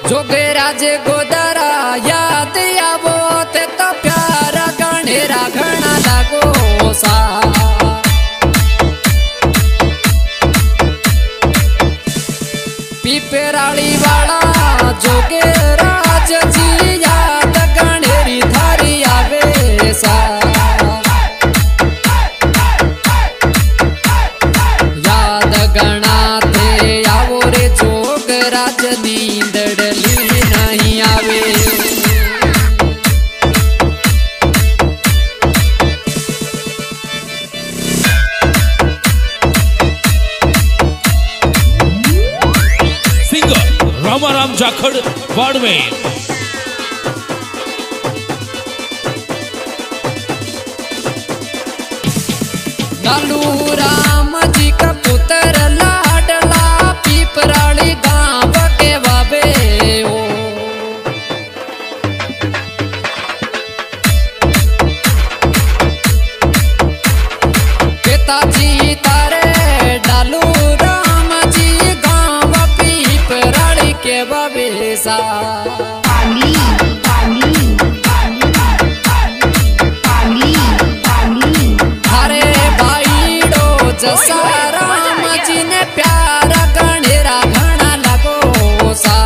जोगेराज गोदारा याद आवो ते तो प्यारा गणेरा घना लागो सा। पीपराली वाला जोगेराज जी याद गणेरी थारी आवे सा। याद गणा थे आवो रे जोगराज नींदड़ली नहीं आवे। रामाराम जाखड़ बाड़मेर। लालू राम जी का पुत्र लाडला पीपराली गांव के बाबे ओ। पिताजी तारे लालू राम जी गांव पीपराली के बाबे सा। जसा राम जी ने प्यारा गणेरा घना लगो सा।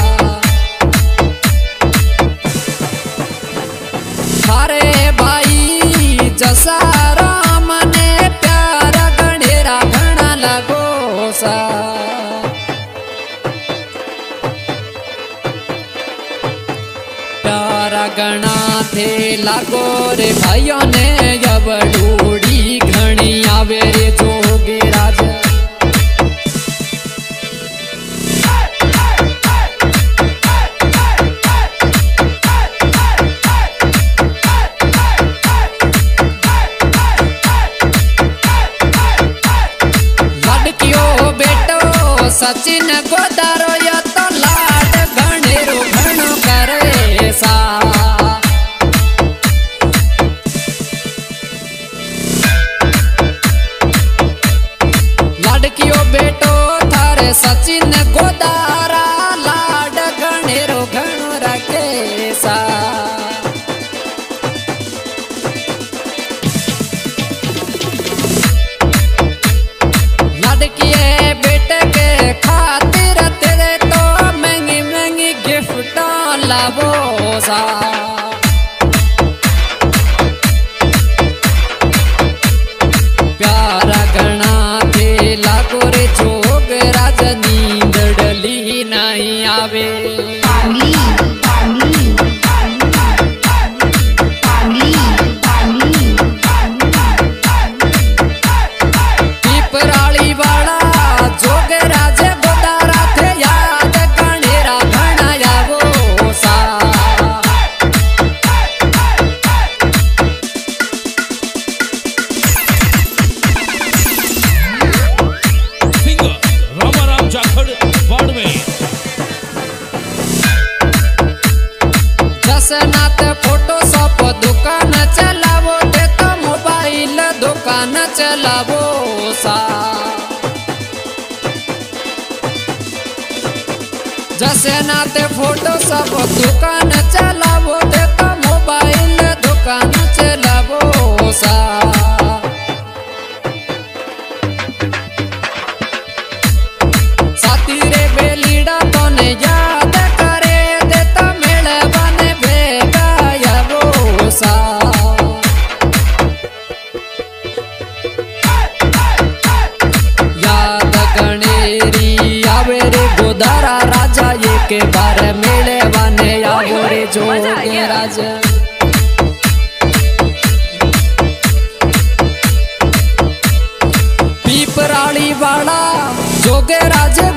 थारे भाई जसा राम ने प्यारा गणेरा घना लगो सा। प्यारा गणा थे लागो रे भाइयों ने अब डूड़ी घनी आवे रे जोगेराज। लड़कियों बेटो सचिन गोदारो या तो लाड घनेरो घनो करे सा। लड़कियों बेटो थारे सचिन गोदारा लाड घनेरो घनो रखे सा। लड़किए बेटे के खातिर तेरे तो महंगी महंगी गिफ्ट लावो सा। प्यारा गणा थे लागो रे जोगराज नींदड़ली नहीं आवे। पीपराली वाला जोगराज गोदारा थे याद गणेरा घना आवो सा। रामाराम जाखड़ बाड़मेर। जसनाथ फोटोशॉप दुकान चलावो ते तो मोबाइल दुकान चलावो सा। जसनाथ फोटोशॉप दुकान चलावो ते तो मोबाइल दुकान चलावो सा। साथी रे बेलीड़ा तो ने याद करे दे तो मेले बने भेगा आवो सा। याद गणेरी आवे रे गोदारा राजा ये के बारे मेले बने आवो रे जोगेराज। पीपराली वाला जोगेराज